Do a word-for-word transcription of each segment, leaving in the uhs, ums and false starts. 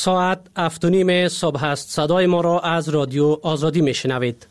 ساعت هفت و نیم صبح است. صدای ما را از رادیو آزادی می شنوید.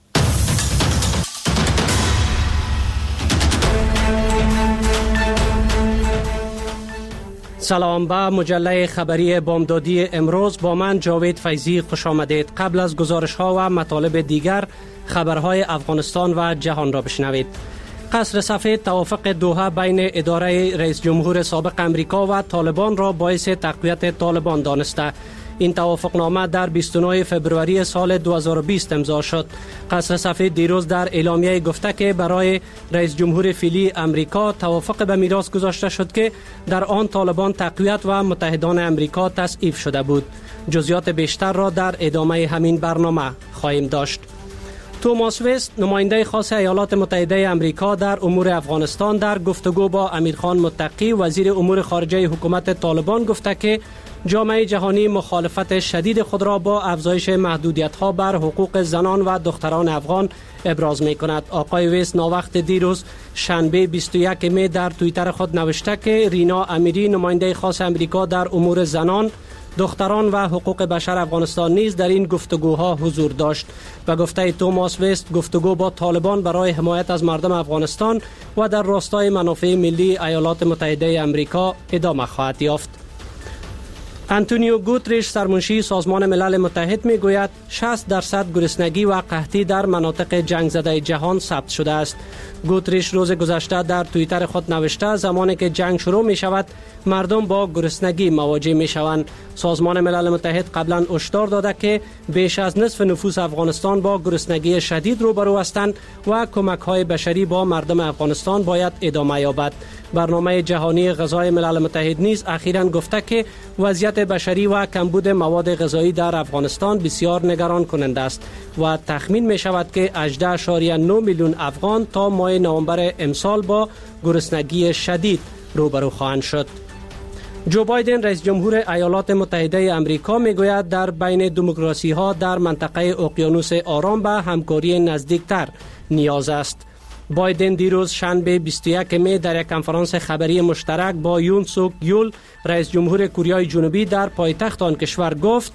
سلام، به مجله خبری بامدادی امروز با من جاوید فیضی خوش آمدید. قبل از گزارش ها و مطالب دیگر خبرهای افغانستان و جهان را بشنوید. قصر سفید توافق دوحه بین اداره رئیس جمهور سابق امریکا و طالبان را باعث تقویت طالبان دانسته. این توافقنامه در بیست و نه فوریه سال دو هزار و بیست امضا شد. قصر سفید دیروز در اعلامیه گفته که برای رئیس جمهور فعلی امریکا توافق به میراث گذاشته شد که در آن طالبان تقویت و متحدان امریکا تصویب شده بود. جزئیات بیشتر را در ادامه همین برنامه خواهیم داشت. توماس وست، نماینده خاص ایالات متحده امریکا در امور افغانستان، در گفتگو با امیرخان متقی وزیر امور خارجه حکومت طالبان گفته که جامعه جهانی مخالفت شدید خود را با افزایش محدودیت‌ها بر حقوق زنان و دختران افغان ابراز می‌کند. آقای وست ناوقت دیروز شنبه بیست و یک می در توییتر خود نوشته که رینا امیری، نماینده خاص امریکا در امور زنان، دختران و حقوق بشر افغانستان نیز در این گفتگوها حضور داشت. و گفته توماس وست، گفتگو با طالبان برای حمایت از مردم افغانستان و در راستای منافع ملی ایالات متحده امریکا ادامه خواهد یافت. انتونیو گوتریش، سرمنشی سازمان ملل متحد، می گوید شصت درصد گرسنگی و قحطی در مناطق جنگ زده جهان ثبت شده است. گوتریش روز گذشته در توییتر خود نوشته زمانی که جنگ شروع می شود مردم با گرسنگی مواجه می شوند. سازمان ملل متحد قبلا هشدار داده که بیش از نصف نفوس افغانستان با گرسنگی شدید روبرو هستند و کمک های بشری با مردم افغانستان باید ادامه یابد. برنامه جهانی غذای ملل متحد نیز اخیراً گفته که وضعیت بشری و کمبود مواد غذایی در افغانستان بسیار نگران کننده است و تخمین می شود که هجده اشاریه نه میلیون افغان تا ماه نوامبر امسال با گرسنگی شدید روبرو خواهند شد. جو بایدن، رئیس جمهور ایالات متحده امریکا، میگوید در بین دموکراسی ها در منطقه اقیانوس آرام به همکاری نزدیکتر نیاز است. بایدن دیروز شنبه بیست و یک می در یک کنفرانس خبری مشترک با یون سوک یول، رئیس جمهور کره جنوبی، در پایتخت آن کشور گفت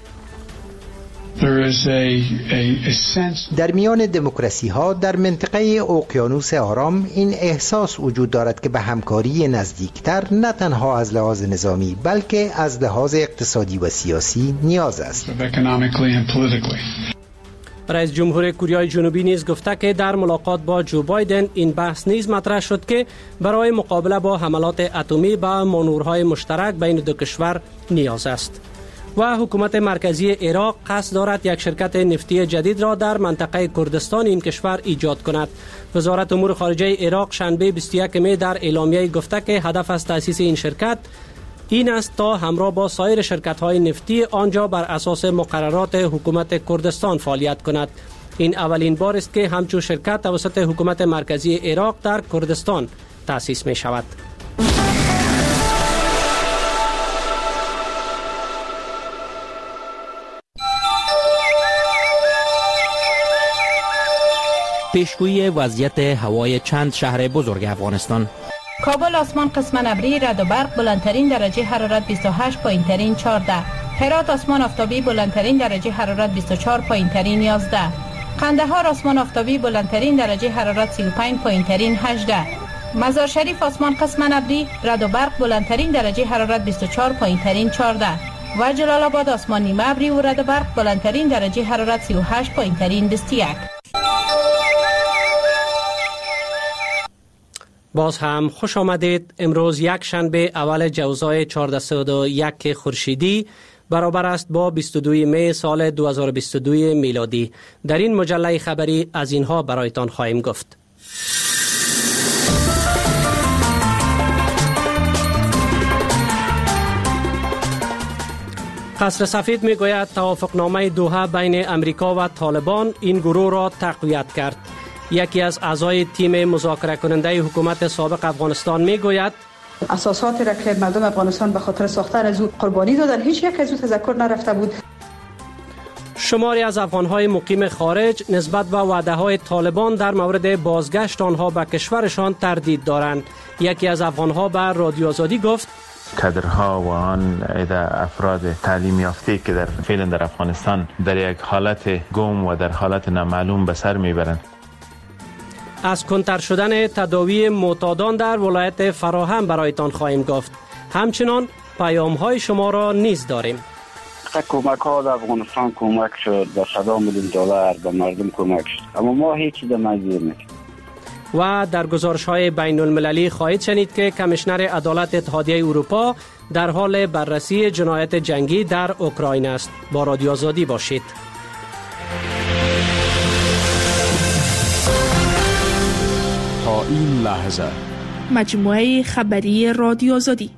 در میان دموکراسی ها در منطقه اقیانوس آرام این احساس وجود دارد که به همکاری نزدیکتر نه تنها از لحاظ نظامی بلکه از لحاظ اقتصادی و سیاسی نیاز است. رئیس جمهور کره جنوبی نیز گفته که در ملاقات با جو بایدن این بحث نیز مطرح شد که برای مقابله با حملات اتمی به مانورهای مشترک بین دو کشور نیاز است. و حکومت مرکزی عراق قصد دارد یک شرکت نفتی جدید را در منطقه کردستان این کشور ایجاد کند. وزارت امور خارجه عراق شنبه بیست و یک می در اعلامیه گفته که هدف از تأسیس این شرکت این است تا همراه با سایر شرکت‌های نفتی آنجا بر اساس مقررات حکومت کردستان فعالیت کند. این اولین بار است که همچون شرکت توسط حکومت مرکزی عراق در کردستان تأسیس می شود. پیشگویی وضعیت هوای چند شهر بزرگ افغانستان. کابل آسمان قسما ابری، رعد و برق، بلندترین درجه حرارت بیست و هشت، پایینترین چهارده. هرات آسمان آفتابی، بلندترین درجه حرارت بیست و چهار، پایینترین یازده. قندهار آسمان آفتابی، بلندترین درجه حرارت سی و پنج، پایینترین هجده. مزار شریف آسمان قسما ابری، رعد و برق، بلندترین درجه حرارت بیست و چهار، پایینترین چهارده. و جلال آباد آسمان نیمه ابری و رعد و برق، بلندترین درجه حرارت سی و هشت، پایینترین بیست و یک. باز هم خوش آمدید. امروز یک شنبه اول جوزای چهارصد و یک خورشیدی برابر است با بیست و دو می سال دو هزار و بیست و دو میلادی. در این مجله خبری از اینها برایتان خواهیم گفت. قصر سفید می گوید توافقنامه دوحه بین امریکا و طالبان این گروه را تقویت کرد. یکی از اعضای تیم مذاکره کننده حکومت سابق افغانستان می گوید اساساتی را که مردم افغانستان به خاطر ساختن از او قربانی دادن هیچ یک از او تذکر نرفته بود. شماری از افغانهای مقیم خارج نسبت به وعده‌های طالبان در مورد بازگشت آنها به کشورشان تردید دارند. یکی از افغانها به رادیو آزادی گفت کادرها و آن افراد تعلیم یافته که در فعلا در افغانستان در یک حالت گم و در حالت نامعلوم به سر میبرند. از کنتر شدن تداوی معتادان در ولایت فراهم برایتان خواهیم گفت. همچنان پیام های شما را نیز داریم. کمک ها در افغانستان کمک شد، به صد میلیون دلار به مردم کمک شد، اما ما هیچی در نظیر نکردیم. و در گزارش های بین المللی خواهید شنید که کمیشنر عدالت اتحادیه اروپا در حال بررسی جنایت جنگی در اوکراین است. با رادیو آزادی باشید. تا این لحظه مجموعه خبری رادیو آزادی.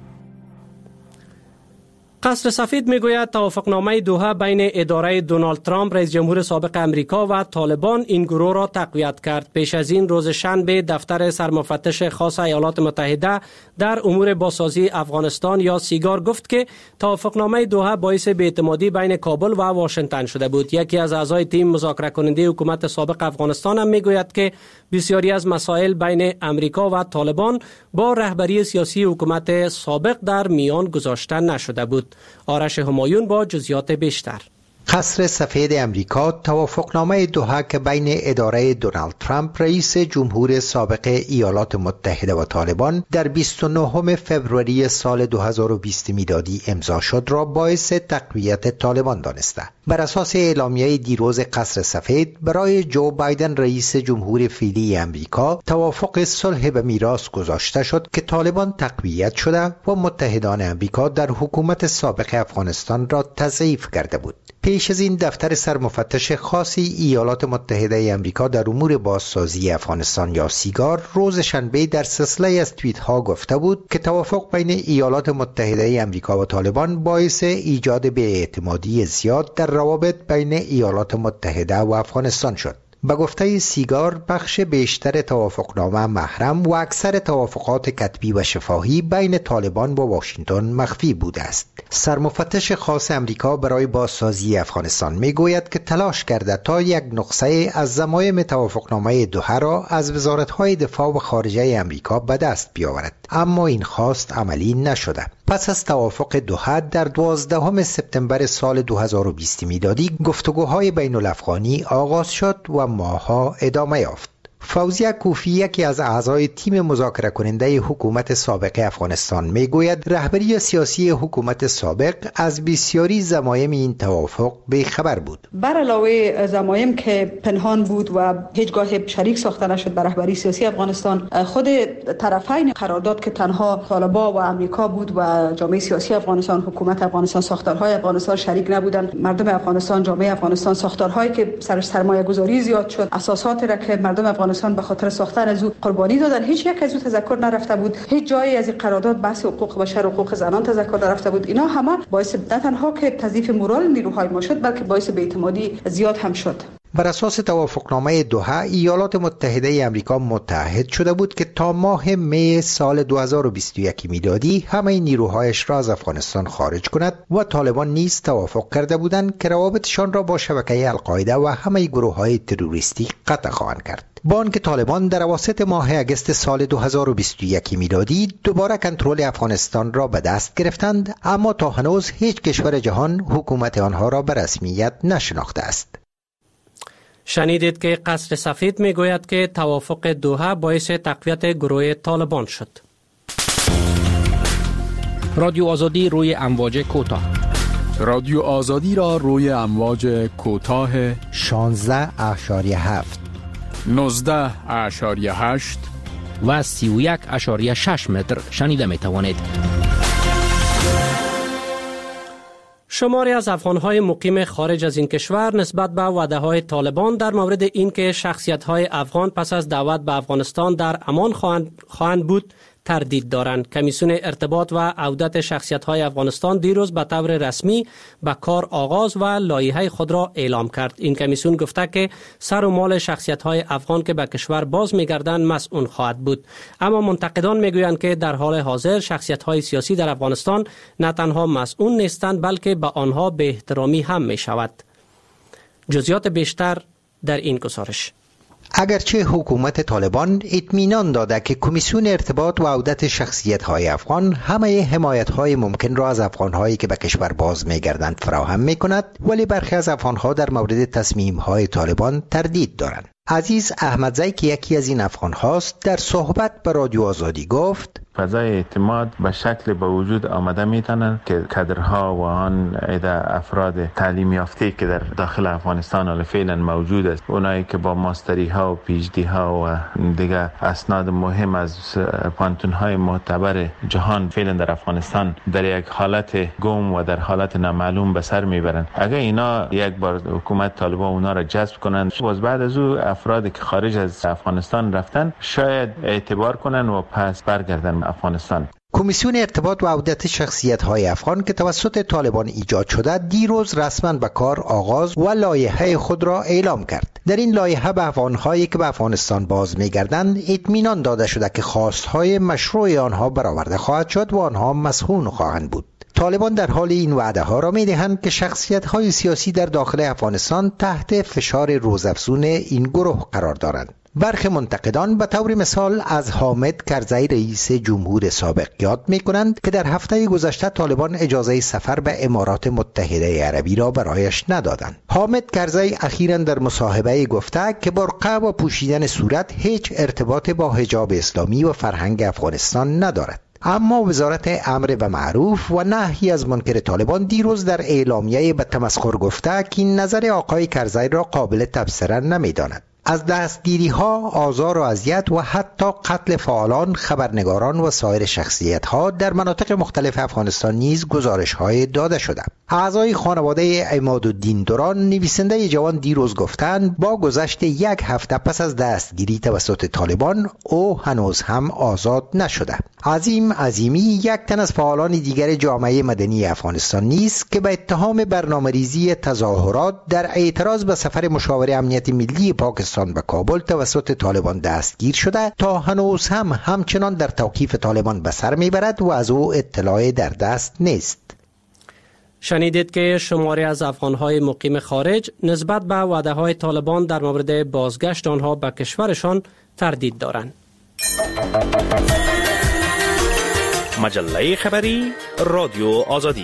قصر سفید میگوید توافقنامه دوحه بین اداره دونالد ترامپ رئیس جمهور سابق امریکا و طالبان این گروه را تقویت کرد. پیش از این روز شنبه دفتر سرمفتش خاص ایالات متحده در امور بازسازی افغانستان یا سیگار گفت که توافقنامه دوحه باعث بی‌اعتمادی بین کابل و واشنگتن شده بود. یکی از اعضای تیم مذاکره کننده حکومت سابق افغانستان هم میگوید که بسیاری از مسائل بین امریکا و طالبان با رهبری سیاسی حکومت سابق در میان گذاشته نشده بود. آرش همایون با جزئیات بیشتر. قصر سفید امریکا توافقنامه دوحه که بین اداره دونالد ترامپ رئیس جمهور سابق ایالات متحده و طالبان در بیست و نهم فوریه سال دو هزار و بیست میلادی امضا شد را باعث تقویت طالبان دانسته. بر اساس اعلامیه دیروز قصر سفید برای جو بایدن رئیس جمهور فعلی امریکا توافق صلح به میراث گذاشته شد که طالبان تقویت شده و متحدان امریکا در حکومت سابق افغانستان را تضعیف کرده بود. پیش از این دفتر سرمفتش خاصی ایالات متحده امریکا در امور بازسازی افغانستان یا سیگار روز شنبه در سلسله از توییت ها گفته بود که توافق بین ایالات متحده امریکا و طالبان باعث ایجاد بی‌اعتمادی زیاد در روابط بین ایالات متحده و افغانستان شد. به گفته سیگار بخش بیشتر توافقنامه محرم و اکثر توافقات کتبی و شفاهی بین طالبان و واشنگتن مخفی بوده است. سرمفتش خاص امریکا برای بازسازی افغانستان میگوید که تلاش کرده تا یک نسخه از ضمایم توافقنامه دوحه را از وزارت‌های دفاع و خارجه امریکا به دست بیاورد، اما این خواست عملی نشده. پس از توافق دوحه در دوازدهم سپتامبر سال دو هزار و بیست میلادی گفتگوهای بین الافغانی آغاز شد و ماه‌ها ادامه یافت. فوزیه کوفی یکی از اعضای تیم مذاکره کننده حکومت سابق افغانستان میگوید رهبری سیاسی حکومت سابق از بسیاری ضمایم این توافق بی خبر بود. بر علاوه ضمایم که پنهان بود و هیچگاه شریک ساخته نشد بر رهبری سیاسی افغانستان، خود طرفین قرارداد که تنها طالبان و امریکا بود و جامعه سیاسی افغانستان، حکومت افغانستان، ساختارهای افغانستان شریک نبودند. مردم افغانستان، جامعه افغانستان، ساختارهایی که سر سرمایه گذاری زیاد شد، اساسات را که مردم افغانستان به خاطر ساختن از او قربانی دادن، هیچ یک از او تذکر نرفته بود. هیچ جایی از این قرارداد بحث حقوق بشر و حقوق زنان تذکر نرفته بود. اینا همه باعث نه تنها که تضعیف مورال نیروهای ما شد، بلکه باعث بی‌اعتمادی زیاد هم شد. بر اساس توافقنامه دوحه ایالات متحده امریکا متحد شده بود که تا ماه می سال دو هزار و بیست و یک میلادی همه نیروهایش را از افغانستان خارج کند و طالبان نیز توافق کرده بودند که روابطشان را با شبکه القاعده و همه گروه‌های تروریستی قطع خواهند کرد. با آنکه طالبان در اواسط ماه اگست سال دو هزار و بیست و یک میلادی دوباره کنترل افغانستان را به دست گرفتند، اما تا هنوز هیچ کشور جهان حکومت آنها را به رسمیت نشناخته است. شنیدید که قصر سفید میگوید که توافق دوحه باعث تقویت گروه طالبان شد. رادیو آزادی روی امواج کوتاه. رادیو آزادی را روی امواج کوتاه شانزده اشاریه هفت، نوزده اشاریه هشت و سی و یک اشاریه شش متر شنیده می توانید. شماری از افغان‌های مقیم خارج از این کشور نسبت به وعده‌های طالبان در مورد اینکه شخصیت‌های افغان پس از دعوت به افغانستان در امان خواهند, خواهند بود تردید دارند. کمیسیون ارتباط و عودت شخصیت‌های افغانستان دیروز به طور رسمی به کار آغاز و لایحه خود را اعلام کرد. این کمیسیون گفته که سر و مال شخصیت‌های افغان که به کشور باز می‌گردند مسئول خواهد بود. اما منتقدان می‌گویند که در حال حاضر شخصیت‌های سیاسی در افغانستان نه تنها مسئول نیستند بلکه به آنها به احترامی هم می‌شود. جزئیات بیشتر در این گزارش. اگرچه حکومت طالبان اطمینان داده که کمیسیون ارتباط و عودت شخصیت‌های افغان همه حمایت‌های ممکن را از افغان‌هایی که به کشور باز می‌گردند فراهم می‌کند، ولی برخی از افغان‌ها در مورد تصمیم‌های طالبان تردید دارند. عزیز احمدزی که یکی از این افغان هاست در صحبت به رادیو آزادی گفت فضای اعتماد به شکل به وجود آمده میتونن که کادرها و آن عده افراد تعلیم یافته که در داخل افغانستان حال فعلا موجود است، اونایی که با ماستری ها و پی اچ دی ها و دیگه اسناد مهم از پانتون های معتبر جهان فعلا در افغانستان در یک حالت گم و در حالت نامعلوم به سر میبرند. اگر اینا یک بار حکومت طالبان اونا را جذب کنند، باز بعد از او افرادی که خارج از افغانستان رفتن شاید اعتبار کنن و پس برگردن افغانستان. کمیسیون ارتباط و عودت شخصیت‌های افغان که توسط طالبان ایجاد شده دیروز رسما به کار آغاز و لایحه خود را اعلام کرد. در این لایحه به افغان‌هایی که به افغانستان باز می‌گردند اطمینان داده شده که خواست‌های مشروع آنها برآورده خواهد شد و آنها مسئول خواهند بود. طالبان در حال این وعده ها را می دهند که شخصیت های سیاسی در داخل افغانستان تحت فشار روزافزون این گروه قرار دارند. برخی منتقدان به طور مثال از حامد کرزی رئیس جمهور سابق یاد می کنند که در هفته گذشته طالبان اجازه سفر به امارات متحده عربی را برایش ندادند. حامد کرزی اخیراً در مصاحبه گفته که برقع و پوشیدن صورت هیچ ارتباط با حجاب اسلامی و فرهنگ افغانستان ندارد. اما وزارت امر و معروف و نهی از منکر طالبان دیروز در اعلامیه به تمسخر گفته که این نظر آقای کرزی را قابل تبصره نمی‌داند. از دستگیری ها، آزار و اذیت و حتی قتل فعالان، خبرنگاران و سایر شخصیت ها در مناطق مختلف افغانستان نیز گزارش های داده شده. اعضای خانواده عمادالدین دوران نویسنده جوان دیروز گفتند با گذشت یک هفته پس از دستگیری توسط طالبان او هنوز هم آزاد نشده. عظیم عظیمی یک تن از فعالان دیگر جامعه مدنی افغانستان نیست که به اتهام برنامه‌ریزی تظاهرات در اعتراض به سفر مشاور امنیت ملی پاکستان به کابل توسط طالبان دستگیر شده تا هنوز هم همچنان در توقیف طالبان به سر میبرد و از او اطلاعی در دست نیست. شنیدید که شماری از افغان‌های مقیم خارج نسبت به وعده‌های طالبان در مورد بازگشت آنها به کشورشان تردید دارند. مجله خبری رادیو آزادی.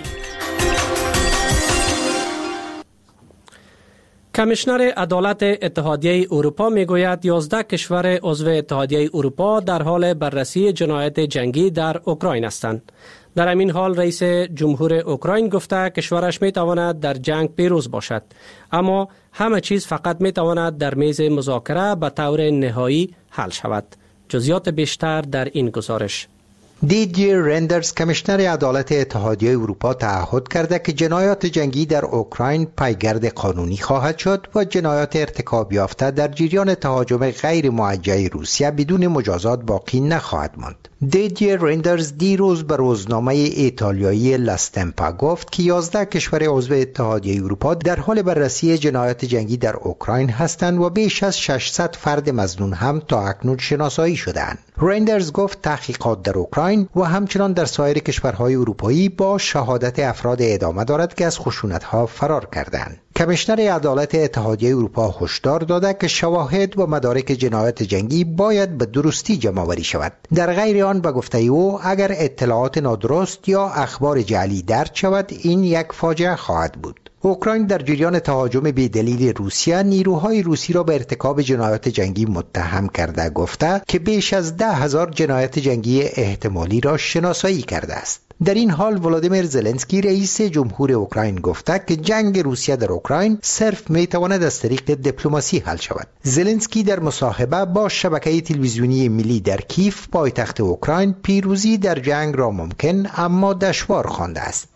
کمیشنر عدالت اتحادیه اروپا میگوید یازده کشور عضو اتحادیه اروپا در حال بررسی جنایت جنگی در اوکراین هستند. در همین حال رئیس جمهور اوکراین گفته کشورش میتواند در جنگ پیروز باشد، اما همه چیز فقط میتواند در میز مذاکره به طور نهایی حل شود. جزئیات بیشتر در این گزارش. دیدیر رندرز کمیشنر عدالت اتحادیه اروپا تعهد کرده که جنایات جنگی در اوکراین پایگرد قانونی خواهد شد و جنایات ارتکاب یافته در جریان تهاجم غیر موجه روسیه بدون مجازات باقی نخواهد ماند. دیدیر رندرز دیروز به روزنامه ایتالیایی لاستمپا گفت که یازده کشور عضو اتحادیه اروپا در حال بررسی جنایات جنگی در اوکراین هستند و بیش از ششصد فرد مظنون هم تا اکنون شناسایی شدند. رندرز گفت تحقیقات در اوکراین و همچنان در سایر کشورهای اروپایی با شهادت افراد ادامه دارد که از خشونت‌ها فرار کردند. کمیشنر عدالت اتحادیه اروپا هشدار داده که شواهد و مدارک جنایات جنگی باید به درستی جمع‌آوری شود. در غیر آن به گفته او اگر اطلاعات نادرست یا اخبار جعلی درج شود این یک فاجعه خواهد بود. اوکراین در جریان تهاجم بی‌دلیل روسیه نیروهای روسی را به ارتکاب جنایات جنگی متهم کرده گفته که بیش از ده هزار جنایت جنگی احتمالی را شناسایی کرده است. در این حال ولادیمیر زلنسکی رئیس جمهور اوکراین گفته که جنگ روسیه در اوکراین صرف میتواند از طریق دیپلماسی حل شود. زلنسکی در مصاحبه با شبکه تلویزیونی ملی در کیف پایتخت اوکراین پیروزی در جنگ را ممکن اما دشوار خوانده است.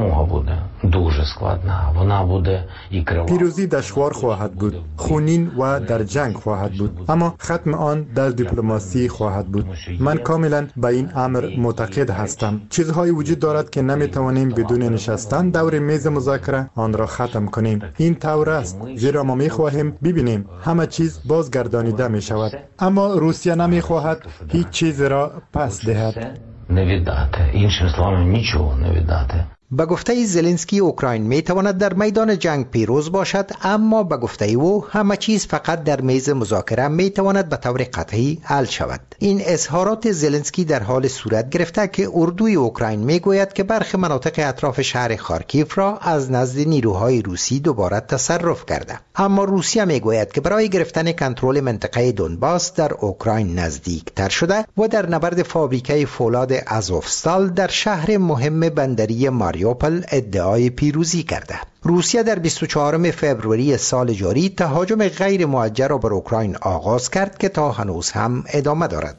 پیروزی دشوار خواهد بود، خونین و در جنگ خواهد بود، اما ختم آن در دیپلماسی خواهد بود. من کاملا به این امر معتقد هستم. چیزهایی وجود دارد که نمیتوانیم بدون نشستن دور میز مذاکره آن را ختم کنیم. این طور است، زیرا ما میخواهیم ببینیم همه چیز بازگردانیده می شود، اما روسیه نمیخواهد هیچ چیز را پس دهد. Не віддати. Іншими словами, нічого не віддати. به گفته زلنسکی اوکراین می تواند در میدان جنگ پیروز باشد، اما به گفته او همه چیز فقط در میز مذاکره می تواند به طور قطعی حل شود. این اظهارات زلنسکی در حال صورت گرفته که اردوی اوکراین می گوید که برخی مناطق اطراف شهر خارکیف را از نزد نیروهای روسی دوباره تصرف کرده، اما روسیه می گوید که برای گرفتن کنترل منطقه دونباس در اوکراین نزدیک تر شده و در نبرد فابریکه فولاد ازوفستال در شهر مهم بندری ماریوپل ادعای پیروزی کرده. روسیه در بیست و چهارم فوریه سال جاری تهاجم غیر موجه را بر اوکراین آغاز کرد که تا هنوز هم ادامه دارد.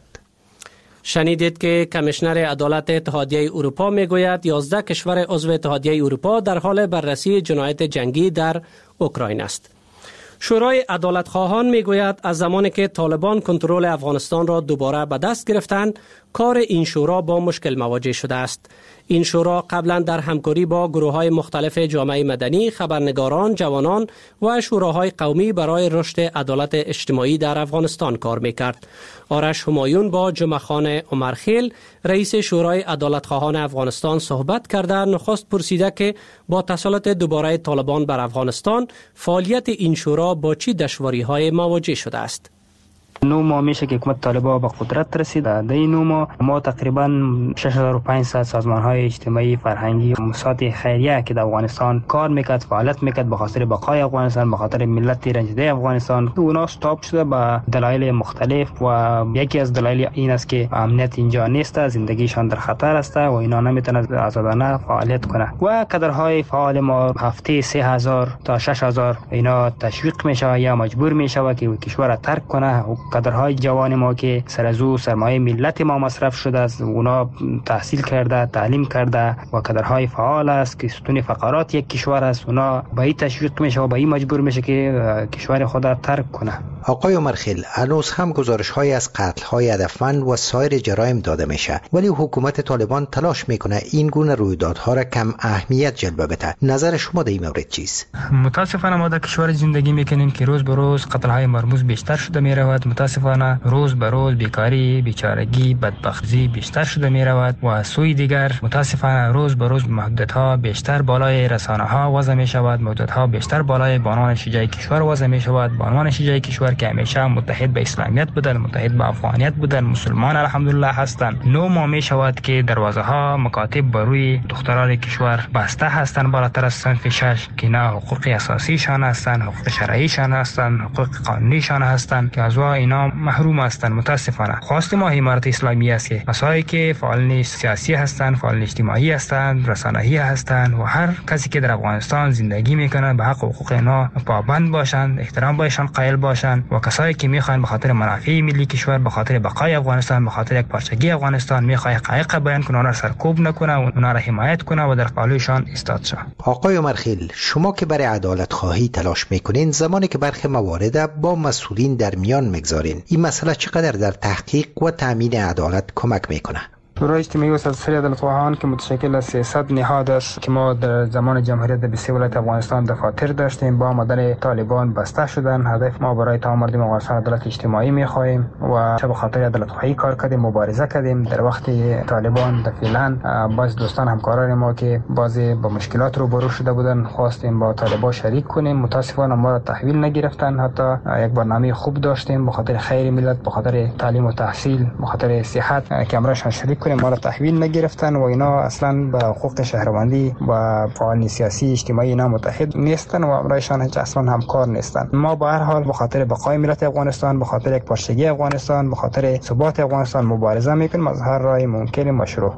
شنیدید که کمیشنر عدالت اتحادیه اروپا میگوید یازده کشور عضو اتحادیه اروپا در حال بررسی جنایت جنگی در اوکراین است. شورای عدالت خواهان میگوید از زمانی که طالبان کنترل افغانستان را دوباره به دست گرفتند، کار این شورا با مشکل مواجه شده است. این شورا قبلا در همکاری با گروه‌های مختلف جامعه مدنی، خبرنگاران، جوانان و شوراهای قومی برای رشد عدالت اجتماعی در افغانستان کار میکرد. آرش همایون با جمعخان عمرخیل، رئیس شورای عدالت خواهان افغانستان صحبت کرده نخست پرسیده که با تسلط دوباره طالبان بر افغانستان فعالیت این شورا با چی دشواری‌های مواجه شده است. نو ماه میشه که حکومت طالبان به قدرت رسید. در این نو ماه ما تقریبا شش هزار و پانصد سازمان‌های اجتماعی، فرهنگی، مؤسسات خیریه که در افغانستان کار میکرد، فعالیت میکرد به خاطر بقای افغانستان، به خاطر ملت رنجیده افغانستان، اونا استاپ شده به دلایل مختلف و یکی از دلایل این است که امنیت اینجا نیست، زندگیشان در خطر است و اینا نمیتونن آزادانه فعالیت کنه. و کادرهای فعال ما هفته سه هزار تا شش هزار اینا تشویق میشه یا مجبور میشه که کشور را ترک کنه. کادرهای جوان ما که سر از او سرمایه ملت ما مصرف شده است، اونا تحصیل کرده، تعلیم کرده و کادرهای فعال است که ستون فقرات یک کشور است، اونا به این تشویق میشه و به این مجبور میشه که کشور خود را ترک کنه. آقای عمرخیل، هنوز هم گزارش‌های از قتل‌های هدفمند و سایر جرایم داده میشه، ولی حکومت طالبان تلاش میکنه این گونه رویدادها را کم اهمیت جلوه بده. نظر شما در این مورد چیست؟ متاسفانه ما در کشور زندگی میکنیم که روز به روز قتل‌های مرموز بیشتر شده میرود. متاسفانه روز به روز بیکاری، بیچارگی، بدبختی بیشتر شده میرود و سوی دیگر متاسفانه روز به روز محدودیت‌ها بیشتر بالای رسانه‌ها وضع میشود، محدودیت‌ها بیشتر بالای بانوان شجاع کشور وضع میشود. بانوان شجاع کشور که همیشه متحد به اسلامیت بودن، متحد به افغانیت بودن، مسلمان الحمدلله هستند، نو ما می شود که دروازه ها مکاتب بر روی دختران کشور بسته هستند بالاتر از صنف شش که نه حقوق اساسی شان هستند، حقوق شرعی شان هستند، حقوق قانونی شان هستند که از اینا محروم هستند. متاسفانه خواست ما امارت اسلامی است که کسایی که فعال سیاسی هستند، فعال اجتماعی هستند، رسانه‌ای هستند و هر کسی که در افغانستان زندگی میکنند به حق حقوق اینا پابند باشند، احترام بهشان قائل باشند و کسایی که میخوان به خاطر منافع ملی کشور، به خاطر بقای افغانستان، به خاطر یک پارچگی افغانستان میخواد حقایق بیان کنه، اونا را سرکوب نکنه و اونا را حمایت کنه و در پالوشان ایستاد شه. آقای عمرخیل، شما که برای عدالت خواهی تلاش میکنین، زمانی که برخی موارد با مسئولین در میان میگذارین، این مسئله چقدر در تحقیق و تامین عدالت کمک میکنه؟ شورای اجتماعی و سازسازی عدالت خواهان که متشکل از سیصد نهاد است که ما در زمان جمهوریت در بیست ولایت افغانستان دفاتر داشتیم، با آمدن طالبان بسته شدن. هدف ما برای تمام مردم افغانستان عدالت اجتماعی می‌خواهیم و چه به خاطر عدالت خواهی کار کردیم، مبارزه کردیم. در وقت طالبان در فعلا باز دوستان همکاران ما که باز با مشکلات روبرو شده بودن خواستیم با طالبان شریک کنیم. متاسفانه ما را تحویل نگرفتن. حتی یک برنامه خوب داشتیم به خاطر خیر ملت، به خاطر تعلیم و تحصیل، به خاطر صحت که امرشان شریک کنیم، ما را تحویل نگرفتن و اینا اصلا به حقوق شهروندی و فعال سیاسی اجتماعی اینا متحد نیستن و امرایشان هیچ اصلا همکار نیستن. ما به هر حال به خاطر بقای ملت افغانستان، به خاطر یک پارچگی افغانستان، به خاطر ثبات افغانستان مبارزه میکنیم از هر راه ممکن مشروع.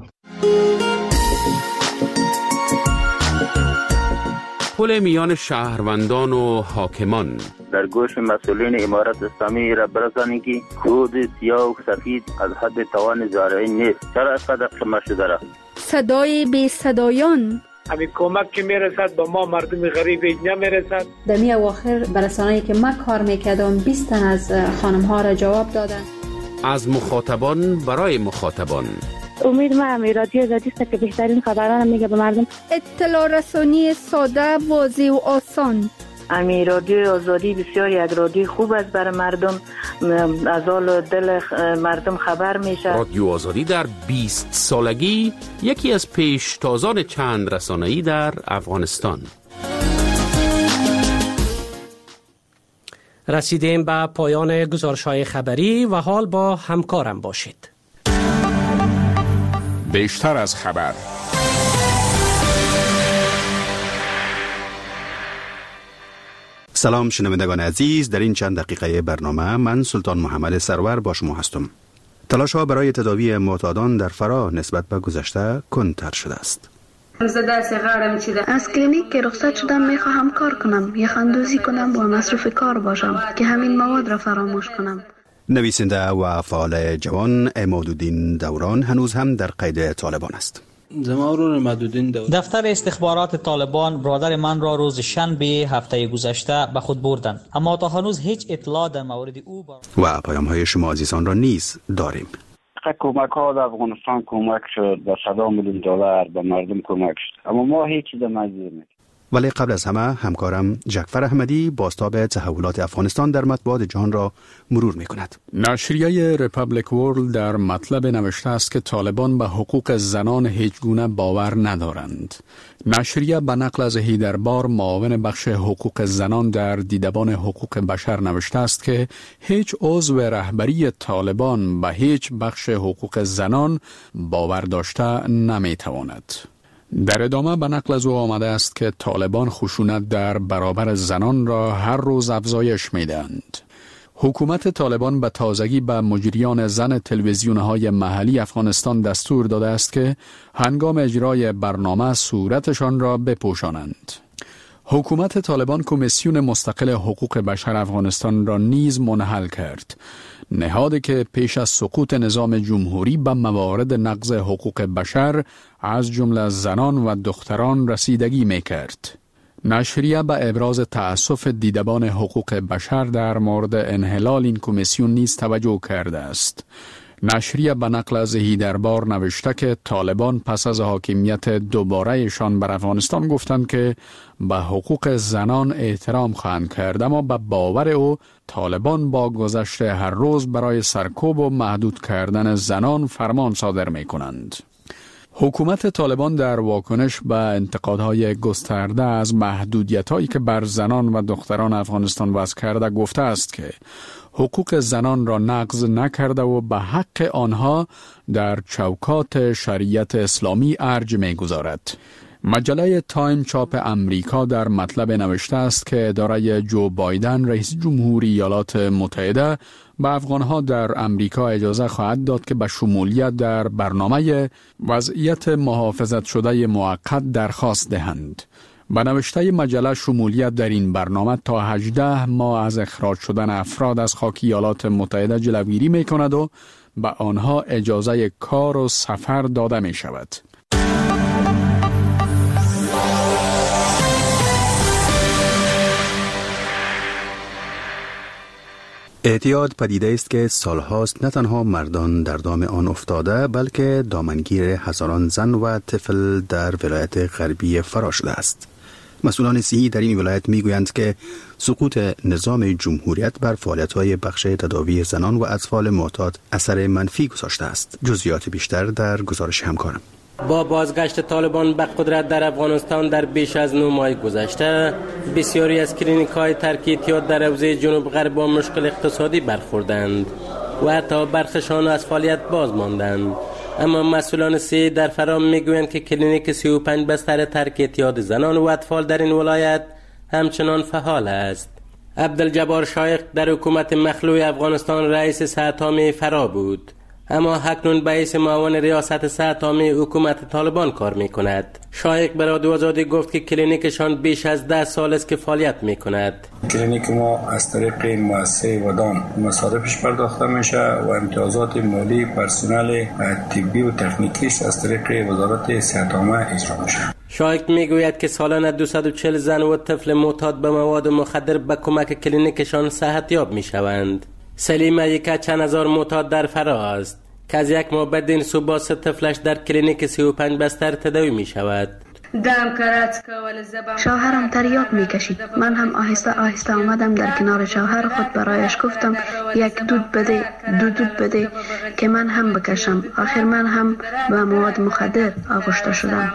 پل میان شهروندان و حاکمان در گوش مسئولین امارت اسلامی را برسانید که کود سیاه و سفید از حد توان زارعی نیست. چرا اینقدر شما شده را؟ صدای بی صدایان، همین کمک که میرسد به ما مردم غریب نمیرسد. در می اواخر برسانه‌ای که من کار میکردم بیست تن از خانم ها را جواب دادن. از مخاطبان برای مخاطبان. امید ما همی رادیو آزادی است که بهترین خبران میگه به مردم. اطلاع رسانی ساده، واضح و آسان. امی رادیو آزادی بسیار یک رادیو خوب است برای مردم، از حال دل مردم خبر میشه. رادیو آزادی در بیست سالگی یکی از پیشتازان چند رسانه‌ای در افغانستان. رسیدیم به پایان گزارش‌های خبری و حال با همکارم باشید. بیشتر از خبر. سلام شنوندگان عزیز، در این چند دقیقه برنامه من سلطان محمد سرور با شما هستم. تلاش ها برای تداوی معتادان در فرا نسبت به گذشته کندتر شده است. از کلینیک که رخصت شدم میخواهم کار کنم، یخندوزی کنم و مصروف کار باشم که همین مواد را فراموش کنم. نویسنده و فعال جوان عمادالدین دوران هنوز هم در قید طالبان است. دفتر استخبارات طالبان برادر من را روز شنبه هفته گذشته به خود بردند، اما تا هنوز هیچ اطلاع در مورد او بر... و پیام های شما عزیزان را نیز داریم. کمک ها در افغانستان کمک شد، به صد میلیون دلار به مردم کمک شد، اما ما هیچ چیز نمی‌دونیم. ولی قبل از همه همکارم جعفر احمدی بازتاب تحولات افغانستان در مطبوعات جهان را مرور می کند. نشریه ریپابلیک ورلد در مطلب نوشته است که طالبان به حقوق زنان هیچ گونه باور ندارند. نشریه به نقل از هیدربار معاون بخش حقوق زنان در دیدبان حقوق بشر نوشته است که هیچ عضو رهبری طالبان به هیچ بخش حقوق زنان باور داشته نمی تواند. در ادامه به نقل از او آمده است که طالبان خشونت در برابر زنان را هر روز افزایش می‌دهند. حکومت طالبان به تازگی به مجریان زن تلویزیون‌های محلی افغانستان دستور داده است که هنگام اجرای برنامه صورتشان را بپوشانند. حکومت طالبان کمیسیون مستقل حقوق بشر افغانستان را نیز منحل کرد، نهادی که پیش از سقوط نظام جمهوری به موارد نقض حقوق بشر از جمله زنان و دختران رسیدگی می‌کرد. نشریه به ابراز تأسف دیدبان حقوق بشر در مورد انحلال این کمیسیون نیز توجه کرده است. نشریه به نقل از هیدربار نوشته که طالبان پس از حاکمیت دوباره‌شان بر افغانستان گفتند که به حقوق زنان احترام خواهند کرد، اما به باور او طالبان با گذشت هر روز برای سرکوب و محدود کردن زنان فرمان صادر می کنند. حکومت طالبان در واکنش به انتقادهای گسترده از محدودیت‌هایی که بر زنان و دختران افغانستان وضع کرده گفته است که حقوق زنان را نقض نکرده و به حق آنها در چوکات شریعت اسلامی ارج می‌گذارد. مجله تایم چاپ امریکا در مطلب نوشته است که اداره جو بایدن رئیس جمهوری ایالات متحده به افغانها در امریکا اجازه خواهد داد که به شمولیت در برنامه وضعیت محافظت شده موقت درخواست دهند. به نوشته مجله شمولیت در این برنامه تا هجده ماه از اخراج شدن افراد از خاک ایالات متحده جلوگیری می کند و به آنها اجازه کار و سفر داده می شود. اعتیاد پدیده است که سالهاست نه تنها مردان در دام آن افتاده بلکه دامنگیر هزاران زن و طفل در ولایت غربی فرا شده است. مسئولان صحی در این ولایت میگویند که سقوط نظام جمهوریت بر فعالیت‌های بخش تداوی زنان و اطفال معتاد اثر منفی گذاشته است. جزئیات بیشتر در گزارش همکارم. با بازگشت طالبان به قدرت در افغانستان در بیش از نه ماه گذشته، بسیاری از کلینیک‌های ترک اعتیاد در حوزه جنوب غرب با مشکل اقتصادی برخوردند و حتی برخشان از فعالیت باز ماندند. اما مسئولان صحی در فرا میگویند که کلینیک سی و پنج بستر ترک اعتیاد زنان و اطفال در این ولایت همچنان فعال است. عبدالجبار شایخ در حکومت مخلوع افغانستان رئیس صحت عامه فرا بود، اما اکنون به حیث معاون ریاست صحت عامه حکومت طالبان کار می کند. شایخ به رادیو آزادی گفت که کلینیکشان بیش از ده سال است که فعالیت می کند. کلینیک ما از طریق مؤسسه ودان مصارفش پرداخته میشه و امتیازات مالی پرسنل طبی و تکنیکیش از طریق وزارت صحت عامه اجرا میشه. شایخ میگوید که سالانه دویست و چهل زن و طفل معتاد به مواد مخدر به کمک کلینیکشان صحتیاب میشوند. سلیمه یک چند هزار معتاد در فرا است که از یک ماه بعد این صبح سه طفلش در کلینیک سی و پنج بستر تداوی می شود. شوهرم تریاک میکشید. من هم آهسته آهسته آمدم در کنار شوهر خود، برایش گفتم یک دود بده، دو دود بده که من هم بکشم. آخر من هم به مواد مخدر آغشته شدم.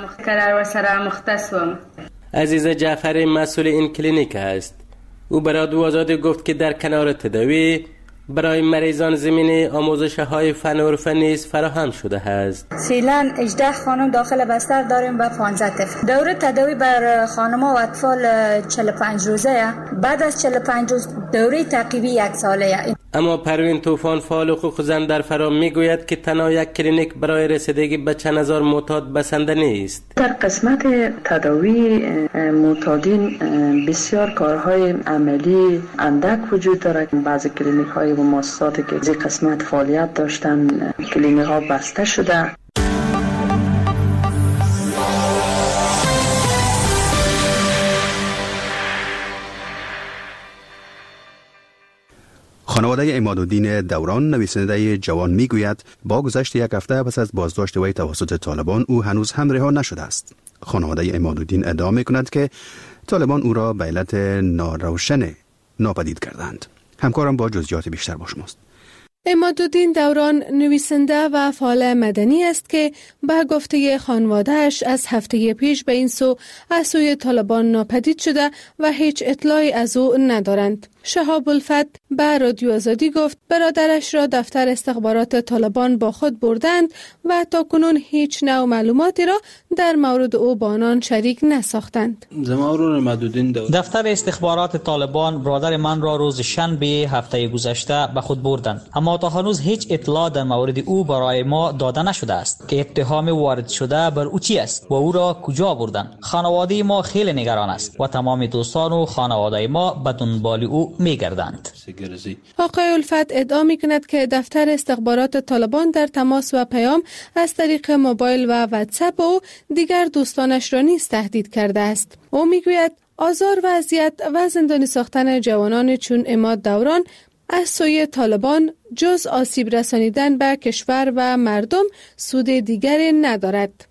عزیز جعفری مسئول این کلینیک است. او برای رادیو آزادی گفت که در کنار تداوی برای مریضان زمینه آموزش های فن و عرفه نیز فراهم شده است. فعلا هجده خانم داخل بستر داریم و پانزده طفل. دوره تداوی بر خانم‌ها و اطفال چهل و پنج روزه. بعد از چهل و پنج روز دوره تعقیبی یک ساله. اما پروین طوفان فعال حقوق زن در فرام میگوید که تنها یک کلینیک برای رسیدگی به چند هزار معتاد بسنده نیست. در قسمت تداوی معتادین بسیار کارهای عملی اندک وجود دارد. بعضی کلینیک های و مؤسساتی که از قسمت فعالیت داشتن کلینیک ها بسته شده. خانواده عمادالدین دوران نویسنده جوان میگوید با گذشت یک هفته پس از بازداشت وی توسط طالبان او هنوز هم رها نشده است. خانواده عمادالدین ادعا میکند که طالبان او را به علت ناروشن ناپدید کردند. همکارم با جزئیات بیشتر با شماست. عمادالدین دوران نویسنده و فعال مدنی است که به گفته خانواده‌اش از هفته پیش به این سو از سوی طالبان ناپدید شده و هیچ اطلاعی از او ندارند. شهاب الفت به رادیو آزادی گفت برادرش را دفتر استخبارات طالبان با خود بردند و تاکنون هیچ نوع معلوماتی را در مورد او با آنان شریک نساختند. دفتر استخبارات طالبان برادر من را روز شنبه هفته گذشته به خود بردند، اما تا هنوز هیچ اطلاع در مورد او برای ما داده نشده است که اتهام وارد شده بر او چی است و او را کجا بردند. خانواده ما خیلی نگران است و تمام دوستان و خانواده ما به دنبال او می‌گردند. آقای الفت ادعا می‌کند که دفتر استخبارات طالبان در تماس و پیام از طریق موبایل و واتساپ او دیگر دوستانش را نیز تهدید کرده است. او می‌گوید آزار و اذیت و زندانی ساختن جوانان چون عماد دوران از سوی طالبان جز آسیب رسانیدن به کشور و مردم سود دیگری ندارد.